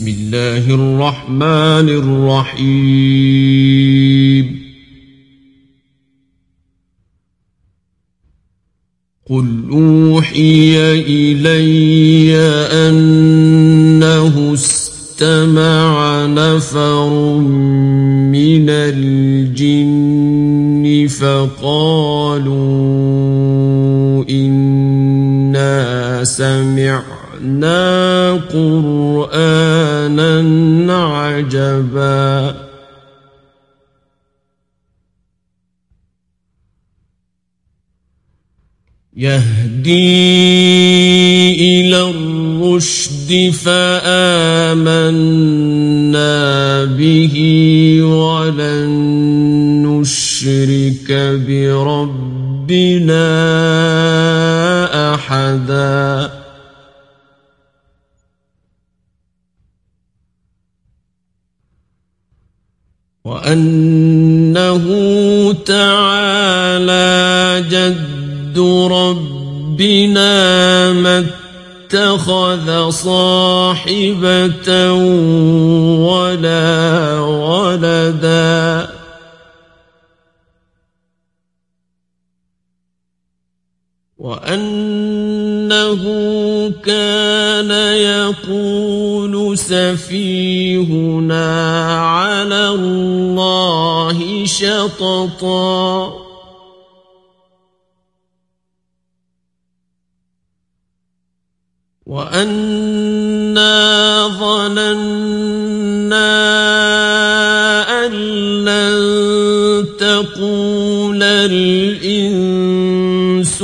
بسم الله الرحمن الرحيم قل أوحي إلي أنه استمع نفر من الجن فقالوا إنا سمعنا قرآنا عجبا يهدي إلى الرشد فآمنا به ولن نشرك بربنا أحدا وأنه تعالى جد ربنا ما اتخذ صاحبة ولا ولدا وأنه كان يقول سفيهنا على الله شططا وأنا ظننا أن لن تقول الإنس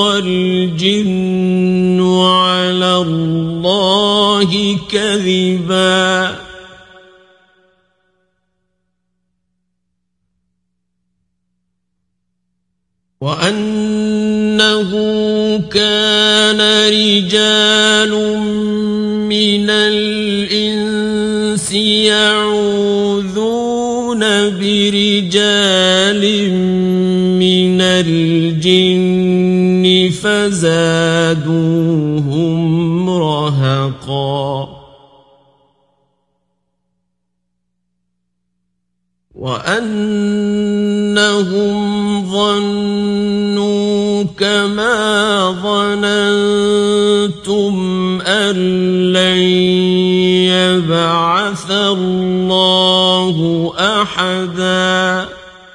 والجن على الله كذبا وأنه كان رجال من الإنس يعوذون برجال من الجن فزادوهم رهقا وأنهم ظنوا كما ظننتم أن لن يبعث الله أحدا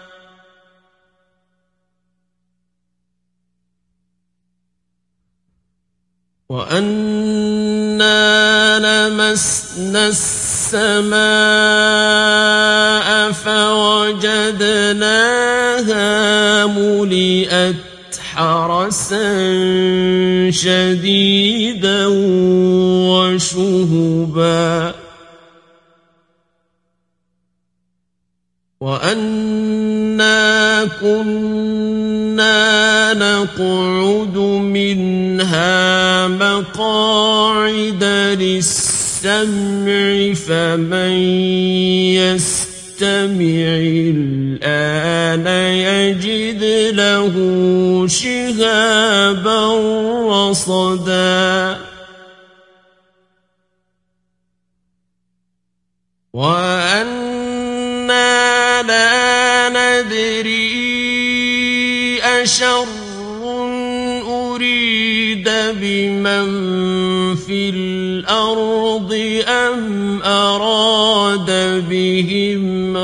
وأنا لمسنا السماء فوجدناها ملئت حرسا شديدا وشهبا وأنا كنا نقعد منها مقاعد للسمع فمن يستمع الآن يجد له شهابا رصدا وأنا لا ندري أشر أريد بمن في الأرض أم أراد بهم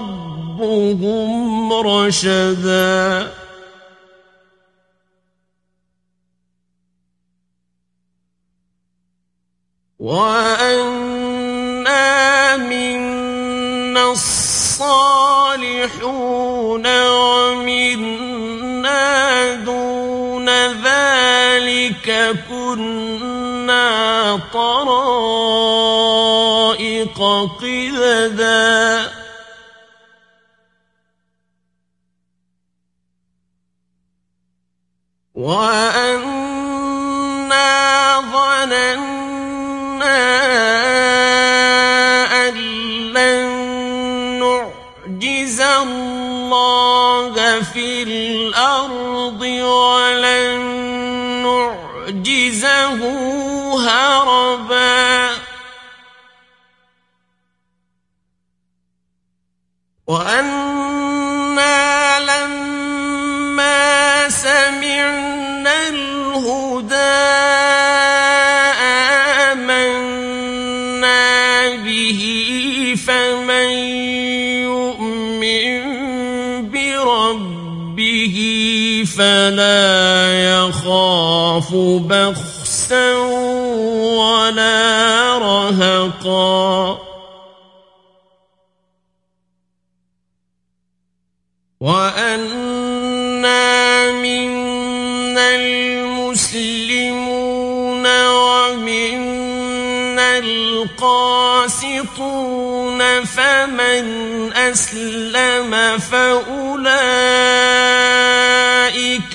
ربهم رشدا وأنا منا الصالحون ومنا دون ذلك كنا طرائق قددا وأنا ظننا أن لن نعجز الله في الأرض ولن نعجزه هربا وأنا لما سمعنا الهدى آمنا به فمن يؤمن بربه فلا يخاف بخسا ولا رهقا وأنا منا المسلمون ومنا القاسطون فمن أسلم فأولئك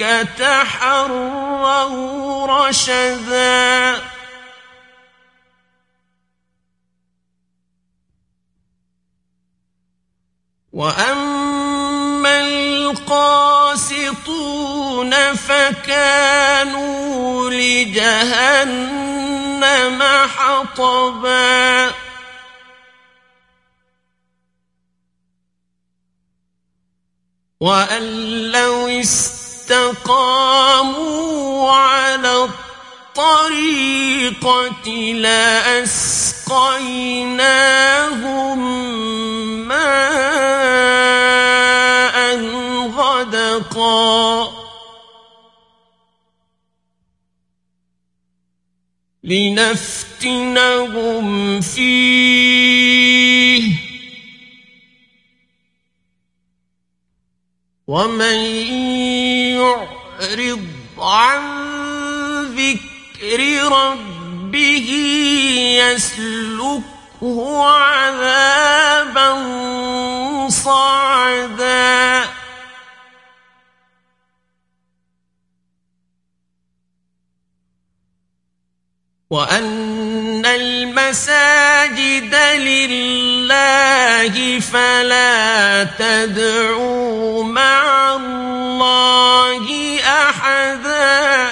تحروا رشدا وأما القاسطون فكانوا لجهنم حطبا وأن لو استقاموا على الطريقة لأسقيناهم ماء غدقا لنفتنهم فيه ومن يعرض عن ذكر ربه يسلكه عذابا صعدا وأن المساجد لله فلا تدعوا مع الله أحدا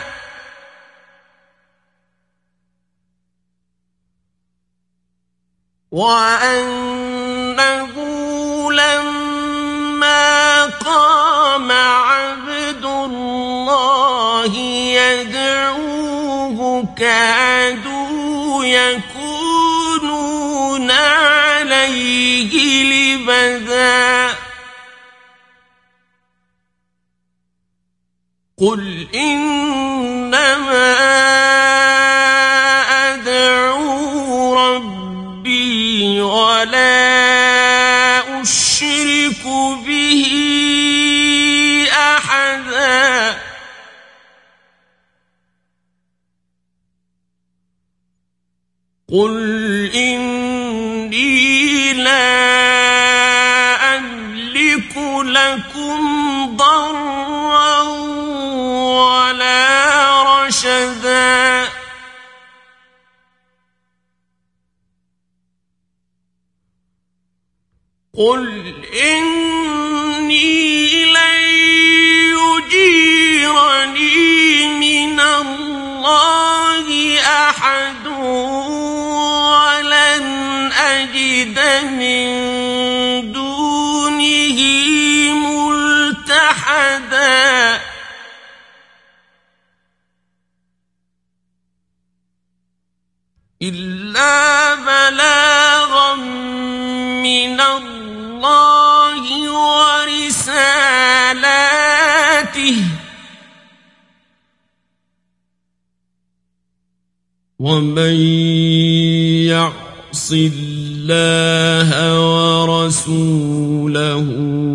وأنه لما قام عبد الله يدعوه كادوا يكونون عليه لبدا قل إنما أدعو ربي ولا أشرك به أحدا قل إني لا أملك لكم ضرا ولا رشدا قل إني لن يجيرني من الله أحد ولن أجد من دونه ملتحدا إلا بلاغا من الله ورسالاته ومن يعص الله ورسوله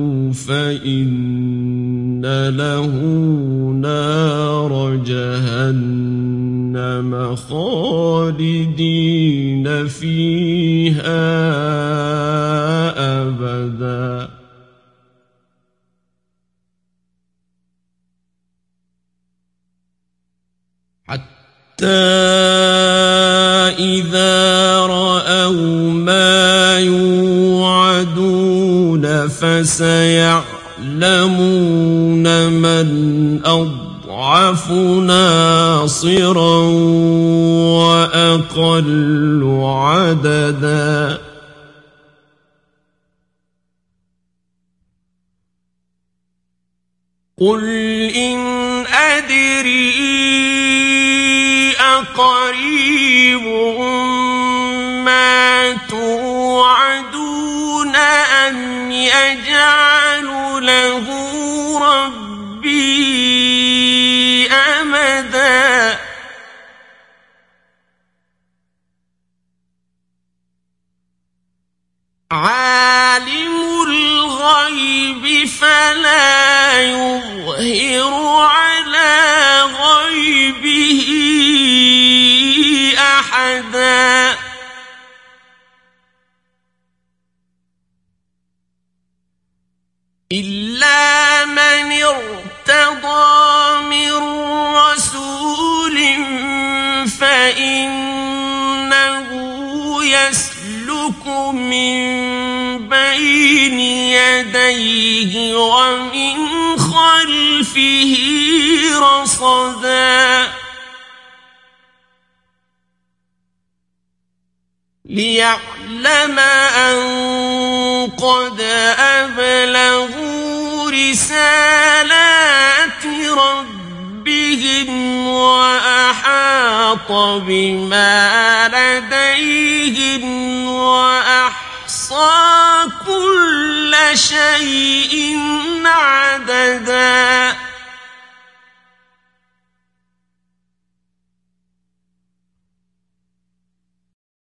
فإن له نار جهنم خالدين فيها أبدا حتى إذا رأوا ما يوعدون فسيعلمون من أضعف ناصرا وأقل عددا قل إن أدري أقريب ما توعدون أم يجعل له ربي أمدا عالم الغيب فلا يظهر على غيبه أحدا إلا من ارتضى من رسول فإنه يسلك من بين يديه ومن خلفه رصدا ليعلم أن قد أبلغوا رسالات ربهم وأحاط بما لديهم وأحصى كل